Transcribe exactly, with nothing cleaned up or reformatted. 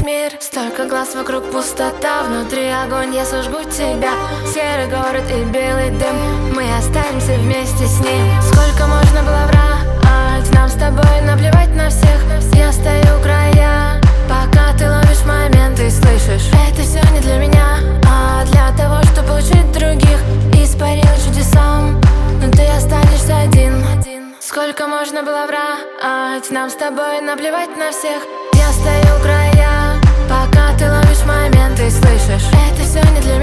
мир. Столько глаз, вокруг пустота, внутри огонь, я сожгу тебя. Серый город и белый дым, мы останемся вместе с ним. Сколько можно было врать, нам с тобой наплевать на всех. Я стою у края, пока ты ловишь момент и слышишь: это все не для меня, а для того, чтобы получить других. Испарил чудесам, но ты останешься один. Сколько можно было врать, нам с тобой наплевать на всех. Я стою у края, пока ты ловишь момент и слышишь: это все не для